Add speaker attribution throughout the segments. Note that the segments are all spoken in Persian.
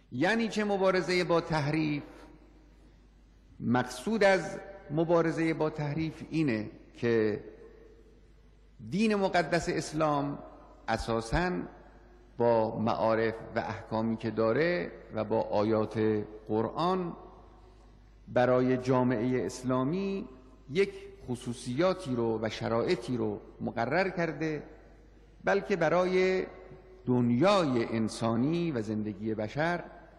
Speaker 1: یعنی چه مبارزه با تحریف؟ مقصود از مبارزه با تحریف اینه که دین مقدس اسلام اساساً با معارف و احکامی که داره و با آیات قرآن برای جامعه اسلامی یک خصوصیاتی رو و شرایطی رو مقرر کرده، بلکه برای دنیای انسانی و زندگی بشر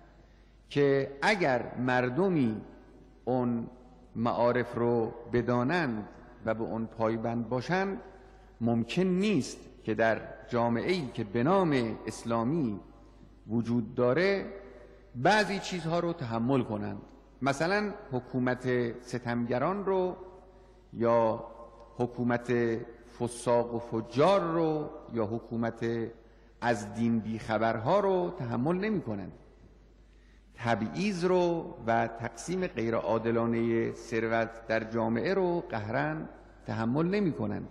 Speaker 1: که اگر مردمی اون معارف رو بدانند و به اون پایبند باشند، ممکن نیست که در جامعه‌ای که به نام اسلامی وجود داره بعضی چیزها رو تحمل کنند. مثلا حکومت ستمگران رو یا حکومت فساق و فجار رو یا حکومت از دین بیخبرها رو تحمل نمی کنند. تبعیض رو و تقسیم غیرعادلانه ثروت در جامعه رو قهرن تحمل نمی کنند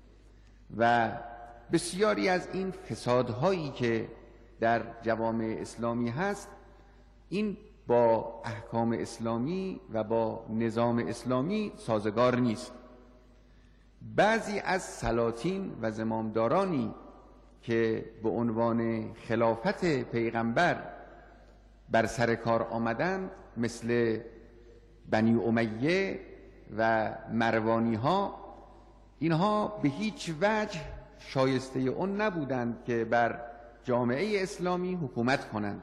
Speaker 1: و بسیاری از این فسادهایی که در جوامع اسلامی هست، این با احکام اسلامی و با نظام اسلامی سازگار نیست. بعضی از سلاطین و زمامدارانی که به عنوان خلافت پیغمبر بر سر کار آمدند، مثل بنی امیه و مروانی ها، اینها به هیچ وجه شایسته اون نبودند که بر جامعه اسلامی حکومت کنند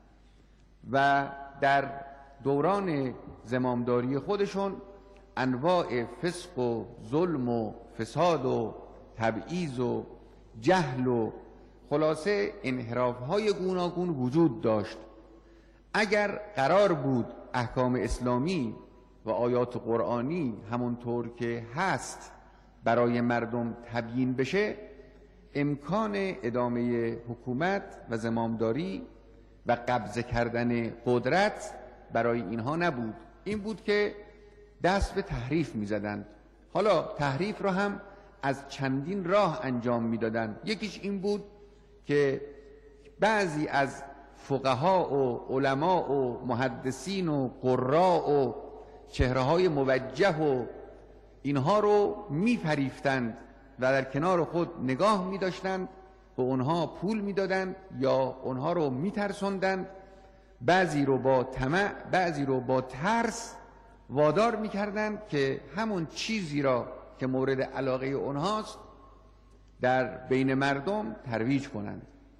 Speaker 1: و در دوران زمامداری خودشون انواع فسق و ظلم و فساد و تبعیض و جهل و خلاصه انحراف‌های گوناگون وجود داشت. اگر قرار بود احکام اسلامی و آیات قرآنی همونطور که هست برای مردم تبیین بشه، امکان ادامه حکومت و زمامداری و قبضه کردن قدرت برای اینها نبود. این بود که دست به تحریف می زدند. حالا تحریف را هم از چندین راه انجام می دادند. یکیش این بود که بعضی از فقها و علما و محدثین و قراء و چهره‌های موجه و اینها رو می فریفتند و در کنار خود نگاه می داشتند، به اونها پول می دادند یا اونها رو می ترسوندند، بعضی رو با طمع، بعضی رو با ترس وادار می کردند که همون چیزی را که مورد علاقه اونهاست در بین مردم ترویج کنند.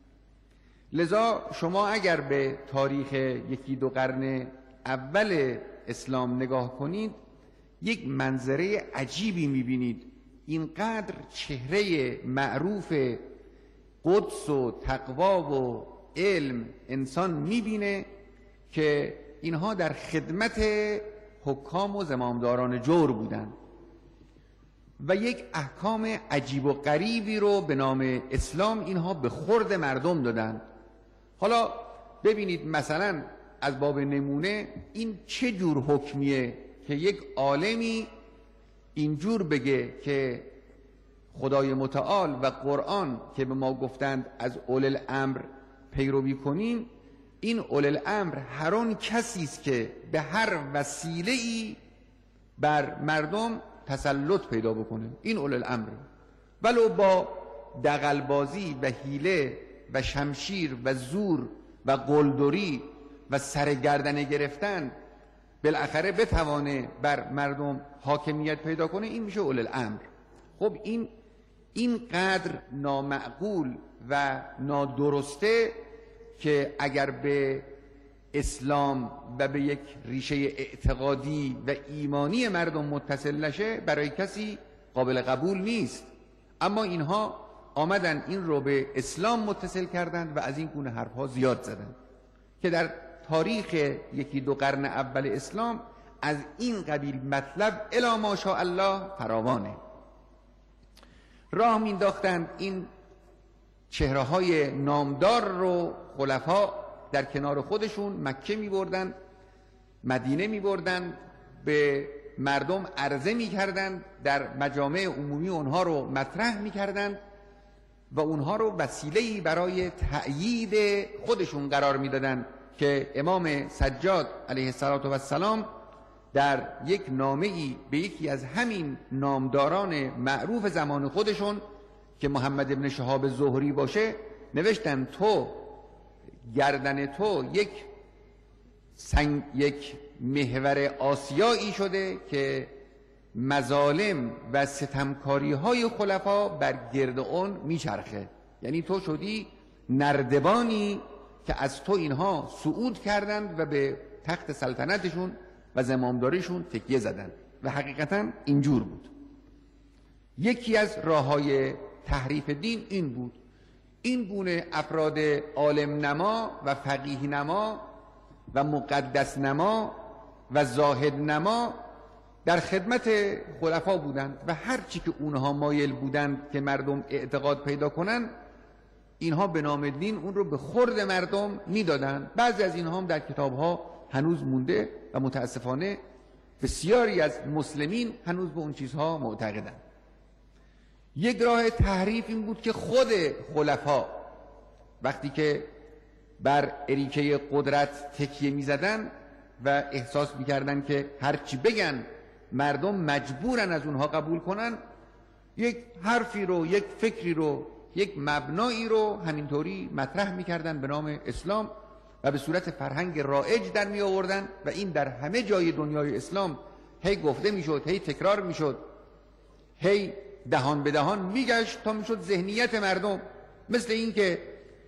Speaker 1: لذا شما اگر به تاریخ یکی دو قرن اول اسلام نگاه کنید، یک منظره عجیبی میبینید. اینقدر چهره معروف قدس و تقوا و علم انسان میبینه که اینها در خدمت حکام و زمامداران جور بودند و یک احکام عجیب و غریبی رو به نام اسلام اینها به خورد مردم دادند. حالا ببینید مثلا از باب نمونه این چه جور حکمیه که یک عالمی اینجور بگه که خدای متعال و قرآن که به ما گفتند از اولي الامر پیروی کنیم، این اولي الامر هر آن کسی است که به هر وسیله‌ای بر مردم تسلط پیدا بکنه، این اولي الامر، ولو با دغلبازی و حیله و شمشیر و زور و قلدری و سرگردنه گرفتن بالاخره بتوانه بر مردم حاکمیت پیدا کنه، این میشه اولي الامر. خب این قدر نامعقول و نادرسته که اگر به اسلام و به یک ریشه اعتقادی و ایمانی مردم متصل نشه برای کسی قابل قبول نیست. اما اینها آمدن این رو به اسلام متصل کردند و از این گونه حرفها زیاد زدند که در تاریخ یکی دو قرن اول اسلام از این قبیل مطلب الی ماشاء الله فراوانه. راه مینداختند این چهره‌های نامدار رو خلفا در کنار خودشون مکه می‌بردند، مدینه می‌بردند، به مردم عرضه می‌کردند، در مجامع عمومی اونها رو مطرح می‌کردند و اونها رو وسیله‌ای برای تأیید خودشون قرار می‌دادند که امام سجاد علیه السلام در یک نامه‌ای به یکی از همین نامداران معروف زمان خودشون که محمد ابن شهاب زهری باشه نوشتن تو گردن تو یک محور آسیایی شده که مظالم و ستمکاری های خلفا بر گرد اون میچرخه. یعنی تو شدی نردبانی که از تو اینها صعود کردند و به تخت سلطنتشون و زمامداریشون تکیه زدند و حقیقتا اینجور بود. یکی از راه‌های تحریف دین این بود. این گونه افراد عالم نما و فقیه نما و مقدس نما و زاهد نما در خدمت خلفا بودند و هر چی که اونها مایل بودند که مردم اعتقاد پیدا کنند اینها به نام دین اون رو به خورد مردم میدادند. بعضی از اینها هم در کتابها هنوز مونده و متاسفانه بسیاری از مسلمین هنوز به اون چیزها معتقدند. یک راه تحریف این بود که خود خلفا وقتی که بر اریکه قدرت تکیه میزدن و احساس میکردن که هرچی بگن مردم مجبورن از اونها قبول کنن، یک حرفی رو، یک فکری رو، یک مبنایی رو همینطوری مطرح میکردن به نام اسلام و به صورت فرهنگ رایج در می آوردن و این در همه جای دنیای اسلام هی گفته میشد، هی تکرار میشد، هی دهان به دهان میگشت تا میشد ذهنیت مردم. مثل این که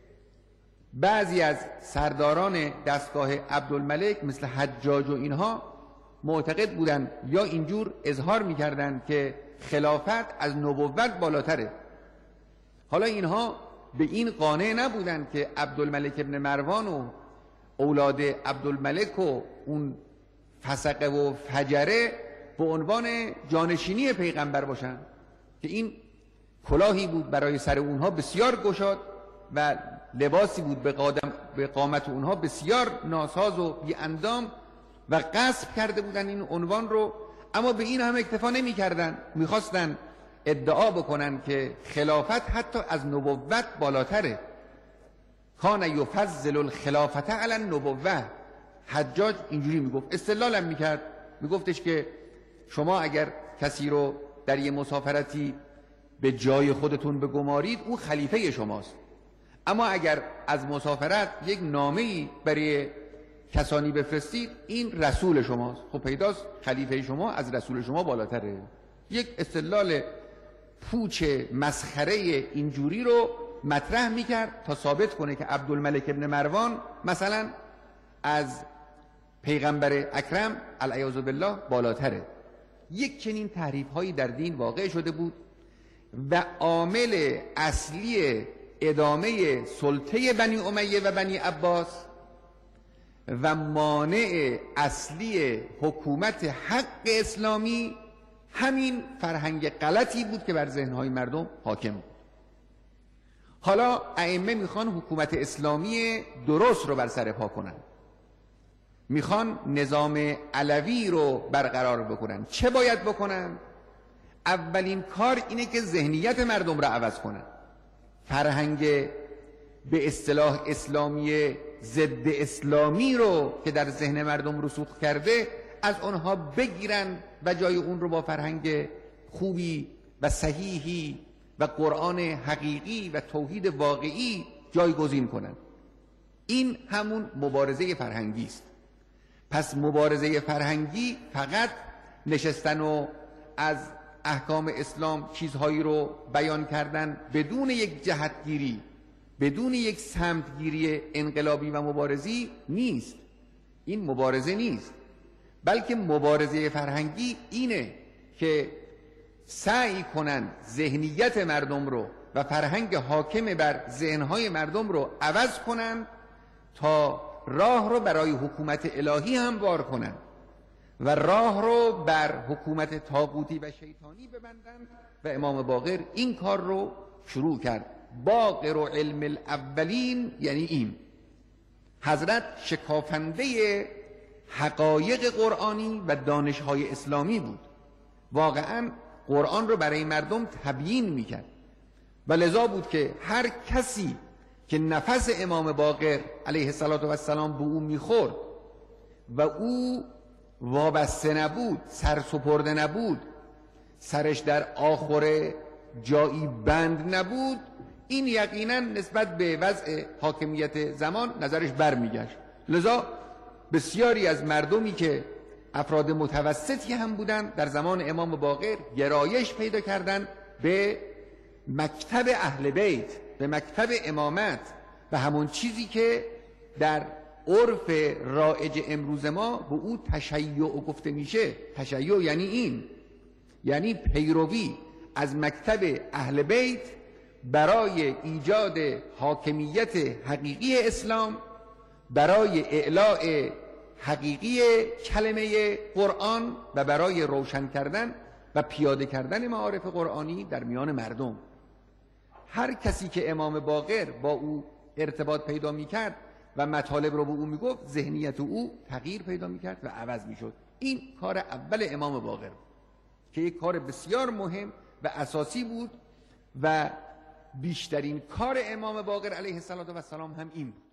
Speaker 1: بعضی از سرداران دستگاه عبدالملک مثل حجاج و اینها معتقد بودند یا اینجور اظهار میکردند که خلافت از نبوت بالاتره. حالا اینها به این قانع نبودند که عبدالملک ابن مروان و اولاد عبدالملک و اون فسقه و فجره به عنوان جانشینی پیغمبر باشند که این کلاهی بود برای سر اونها بسیار گشاد و لباسی بود به قامت اونها بسیار ناساز و بی اندام و غصب کرده بودن این عنوان رو. اما به این هم اکتفا نمی کردن، میخواستن ادعا بکنن که خلافت حتی از نبوت بالاتره. کان یفضل الخلافت علی النبوه. حجاج اینجوری میگفت، استدلالم میکرد، میگفتش که شما اگر کسی رو در یه مسافرتی به جای خودتون بگمارید او خلیفه شماست، اما اگر از مسافرت یک نامه‌ای برای کسانی بفرستید این رسول شماست. خب پیداست خلیفه شما از رسول شما بالاتره. یک استدلال پوچ مسخره اینجوری رو مطرح میکرد تا ثابت کنه که عبدالملک ابن مروان مثلا از پیغمبر اکرم العیاذ بالله بالاتره. یک چنین تحریف هایی در دین واقع شده بود و عامل اصلی ادامه سلطه بنی امیه و بنی عباس و مانع اصلی حکومت حق اسلامی همین فرهنگ غلطی بود که بر ذهنهای مردم حاکم بود. حالا ائمه میخوان حکومت اسلامی درست رو بر سر پا کنن، میخوان نظام علوی رو برقرار بکنن. چه باید بکنن؟ اولین کار اینه که ذهنیت مردم رو عوض کنن، فرهنگ به اصطلاح اسلامی ضد اسلامی رو که در ذهن مردم رسوخ کرده از آنها بگیرن و جای اون رو با فرهنگ خوبی و صحیحی و قرآن حقیقی و توحید واقعی جایگزین کنن. این همون مبارزه فرهنگی است. پس مبارزه فرهنگی فقط نشستن و از احکام اسلام چیزهایی رو بیان کردن بدون یک جهتگیری، بدون یک سمتگیری انقلابی و مبارزی نیست. این مبارزه نیست، بلکه مبارزه فرهنگی اینه که سعی کنن ذهنیت مردم رو و فرهنگ حاکم بر ذهنهای مردم رو عوض کنن تا راه رو برای حکومت الهی هم بار کنن و راه رو بر حکومت طاغوتی و شیطانی ببندن. و امام باقر این کار رو شروع کرد. باقر و علم الاولین یعنی این. حضرت شکافنده حقایق قرآنی و دانش‌های اسلامی بود، واقعا قرآن رو برای مردم تبیین میکرد و لذا بود که هر کسی که نفس امام باقر علیه السلام به او میخورد و او وابسته نبود، سرسپرده نبود، سرش در آخر جایی بند نبود، این یقینا نسبت به وضع حاکمیت زمان نظرش برمیگشت. لذا بسیاری از مردمی که افراد متوسطی هم بودند در زمان امام باقر گرایش پیدا کردند به مکتب اهل بیت، به مکتب امامت و همون چیزی که در عرف رایج امروز ما به او تشیع گفته میشه. تشیع یعنی این، یعنی پیروی از مکتب اهل بیت برای ایجاد حاکمیت حقیقی اسلام، برای اعلاء حقیقی کلمه قرآن و برای روشن کردن و پیاده کردن معارف قرآنی در میان مردم. هر کسی که امام باقر با او ارتباط پیدا میکرد و مطالب رو به او میگفت، ذهنیت او تغییر پیدا میکرد و عوض میشد. این کار اول امام باقر که یک کار بسیار مهم و اساسی بود و بیشترین کار امام باقر علیه السلام هم این بود.